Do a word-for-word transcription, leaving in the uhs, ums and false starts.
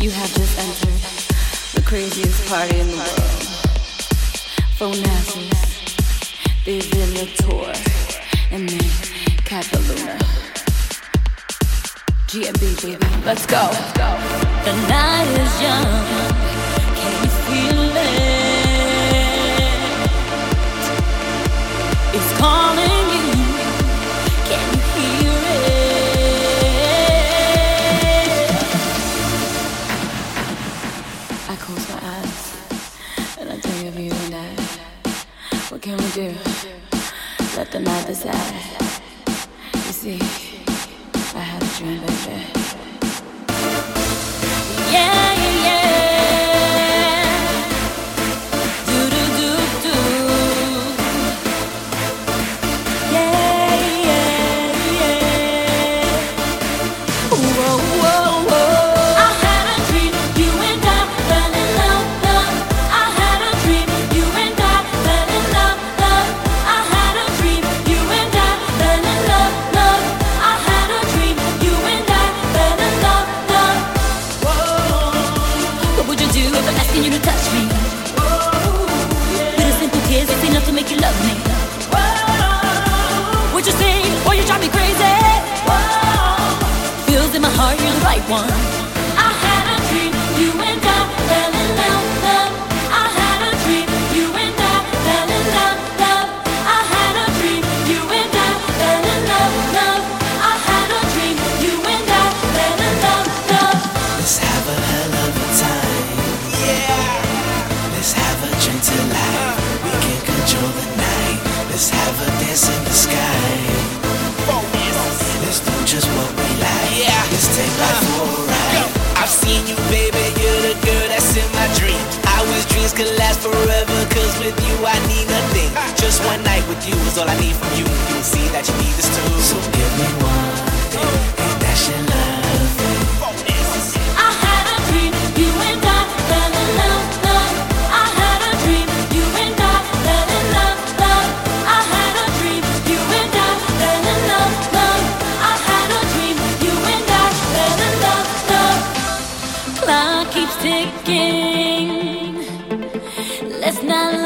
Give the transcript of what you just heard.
You have just entered the craziest party in the world. Phonassus, the Villa Tour, and then Cataluna. G M B, baby, let's go. The night is young, can you feel it? It's calling you, can you hear it? I close my eyes and I think of you and I. What can we do? Let the night decide. You see, I had a dream, baby. Yeah, yeah, yeah. Do do do do. Yeah, yeah, yeah. Whoa, whoa, whoa. I had a dream, you and I fell in love, love. I had a dream, you and I fell in love, love. I had a dream, you and I fell in love, love. I had a dream, you and I fell in love, love. Whoa. What would you do if I'm asking you to touch me? Whoa. Yeah. With a simple kiss, it's enough to make you love me. Whoa. Would you say, or you drive me crazy? Whoa. Feels in my heart, you're the right one. I had a dream, you and I fell in love, love. I had a dream, you and I fell in love, love. I had a dream, you and I fell in love, love. I had a dream, you and I fell in love, love. Let's have a hell of a time. Yeah. Let's have a drink tonight. We can control the night. Let's have a dance in the sky. Let's do just what we like. Yeah. Let's take life for a ride. I've seen you, baby. You're the girl that's in my dream. I wish dreams could last forever, cause with you I need nothing. Just one night with you is all I need from you. You'll see that you need this too. So give me one thing, and that should love me. I had a dream, you and I fell in love, love. I had a dream, you and I fell in love, love. I had a dream, you and I fell in love, love. I had a dream, you and I fell in love, love. Clock keeps ticking. Let's not